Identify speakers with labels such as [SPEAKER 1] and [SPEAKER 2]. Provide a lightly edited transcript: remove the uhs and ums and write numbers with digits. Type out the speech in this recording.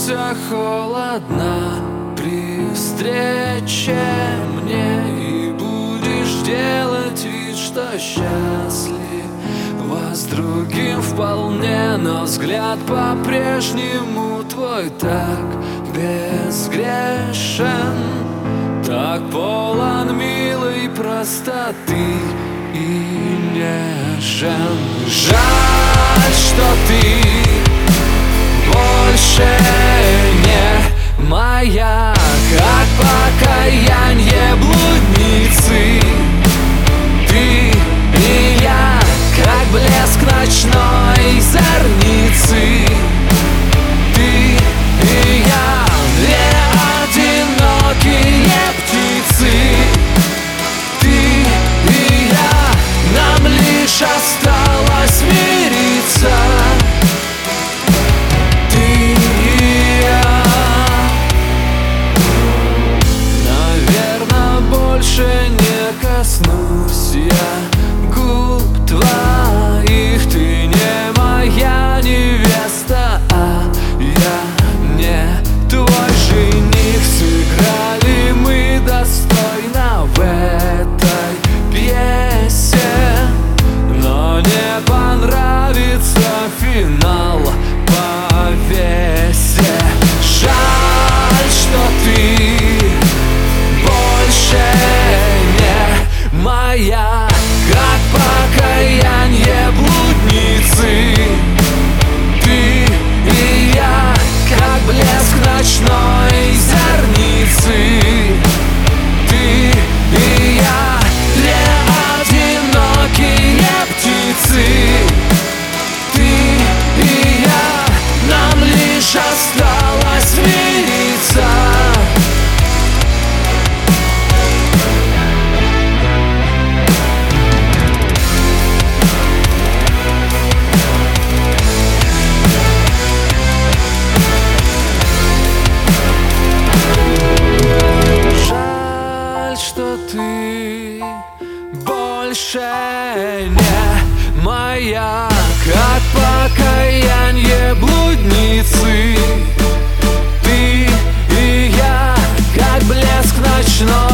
[SPEAKER 1] становишься холодна при встрече мне, и будешь делать вид, что счастлив с другим вполне, но взгляд по-прежнему твой так безгрешен, так полон милой простоты и нежен. Жаль, что ты больше не моя, как покаяние блудницы. Ты и я, как блеск ночной зорницы. Ты и я, две одинокие птицы. Ты и я, нам лишь осталось мириться. Ты и я. Наверно, больше не коснусь я губ твоих. Ты не моя невеста, а я не твой жених. Сыграли мы достойно в этой пьесе, но не понравится финал по весе. Жаль, что ты больше не моя, как покаяние блудницы. Ты и я, как блеск ночной зорницы. Ты и я, две одинокие птицы. Ты и я, нам лишь осталось мириться. Что ты больше не моя, как покаяние блудницы. Ты и я, как блеск ночной